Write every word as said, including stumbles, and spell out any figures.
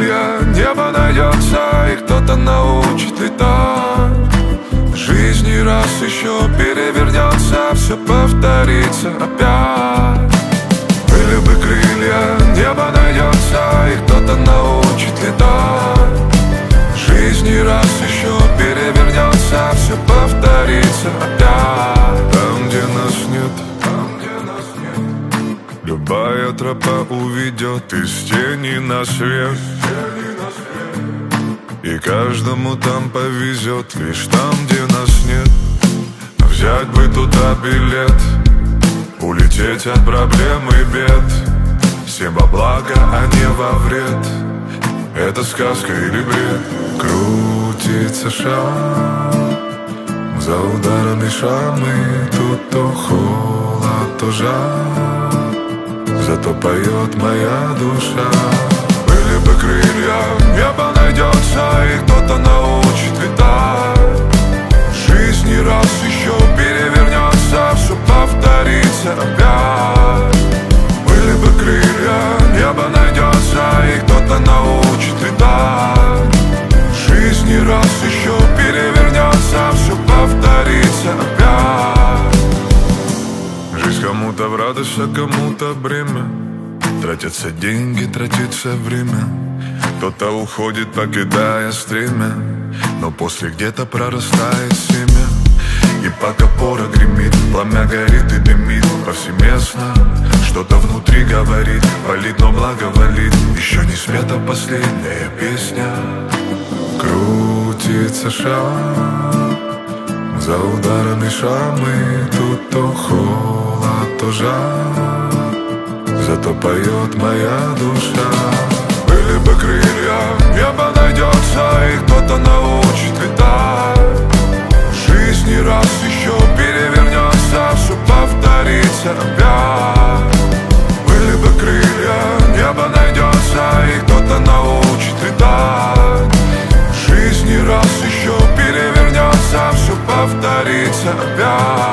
крылья, небо найдется, и кто-то научит летать. Жизнь не раз еще перевернется, все повторится опять. Были бы крылья, небо найдется, и кто-то научит летать. Жизнь не раз еще перевернется, все повторится опять. Там, где нас нет, там, где нас нет, любая тропа уведет из тени на свет. И каждому там повезет, лишь там, где нас нет. Взять бы туда билет, улететь от проблем и бед. Всем во благо, а не во вред. Это сказка или бред? Крутится шар, за ударами шрамы. Тут то холод, то жар, зато поет моя душа. Были бы крылья, небо найдется, и кто-то научит летать. Жизнь не раз еще перевернется, все повторится опять. Были бы крылья, небо найдется, и кто-то научит летать. Жизнь не раз еще перевернется, все повторится опять. Жизнь кому-то в радость, а кому-то бремя. Тратятся деньги, тратится время. Кто-то уходит, покидая стремя, но после где-то прорастает семя. И пока пора гремит, пламя горит и дымит повсеместно. Что-то внутри говорит, палит, но благоволит. Еще не спета последняя песня. Крутится шар, за ударами шрамы. Тут то холод, то жар, зато поет моя душа. Были бы крылья, небо найдется, и кто-то научит летать. Жизнь не раз еще перевернется, все повторится опять. Были бы крылья, небо найдется, и кто-то научит летать. Жизнь не раз еще перевернется, все повторится опять.